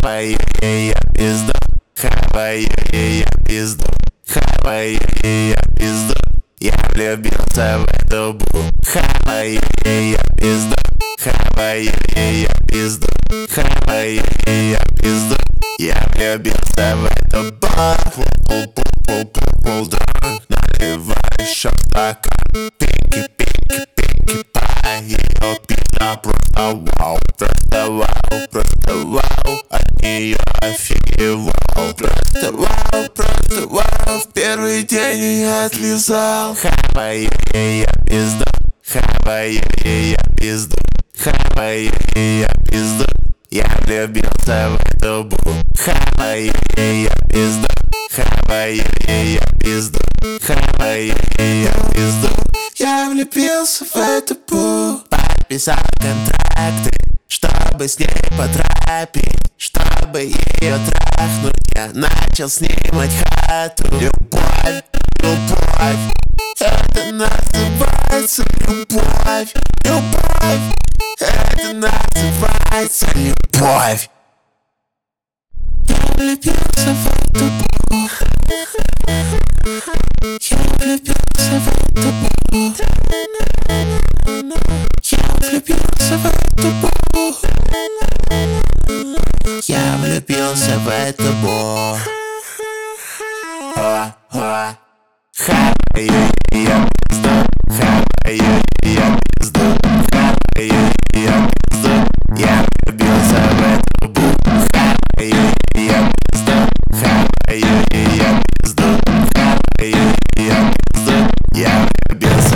Хаваю я пизду, хаваю я пизду, хаваю я пизду. Я влюбился в эту бу. Хаваю я пизду, хаваю я пизду, хаваю я пизду. Я влюбился в эту бу. Наливай шок стакан, пики, пики, пики, по ее пизда. Просто вау, просто вау, просто вау. От нее офигевал. Просто вау. В первый день я отлизал. Хаваю я пизду, хаваю я пизду, хаваю я пизду. Я влюбился в эту бу. Хаваю я пизду, хаваю я пизду, хаваю я пизду. Я влюбился в эту бу. Подписал контракты, чтобы с ней потрапить, чтобы ее трахнуть. Я начал снимать хату. Любовь, любовь, это называется любовь. Любовь, это называется любовь. Я влюбился в эту бу. Я влюбился в эту бу. Я влюбился в эту бу. Я влюбился в эту бу. Хаваю я пизду, хаваю я пизду, хаваю я пизду. Я влюбился в эту бу. Хаваю я пизду, хаваю я пизду, хаваю я пизду. Я влюбился.